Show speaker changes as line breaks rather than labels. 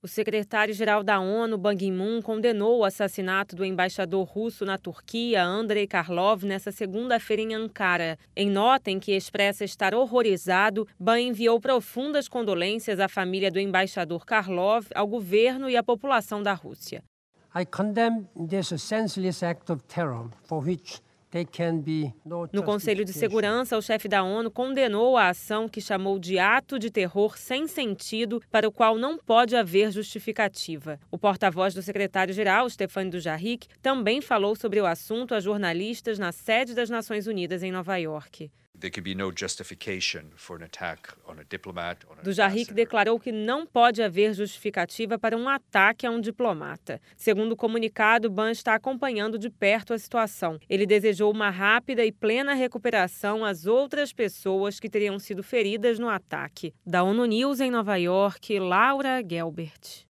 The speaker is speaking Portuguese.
O secretário-geral da ONU, Ban Ki-moon, condenou o assassinato do embaixador russo na Turquia, Andrei Karlov, nesta segunda-feira em Ankara. Em nota em que expressa estar horrorizado, Ban enviou profundas condolências à família do embaixador Karlov, ao governo e à população da Rússia.
I condemn this senseless act of terror for which
No Conselho de Segurança, o chefe da ONU condenou a ação que chamou de ato de terror sem sentido, para o qual não pode haver justificativa. O porta-voz do secretário-geral, Stéphane Dujarric, também falou sobre o assunto a jornalistas na sede das Nações Unidas em Nova York. Dujarric declarou que não pode haver justificativa para um ataque a um diplomata. Segundo o comunicado, Ban está acompanhando de perto a situação. Ele desejou uma rápida e plena recuperação às outras pessoas que teriam sido feridas no ataque. Da ONU News em Nova York, Laura Gelbert.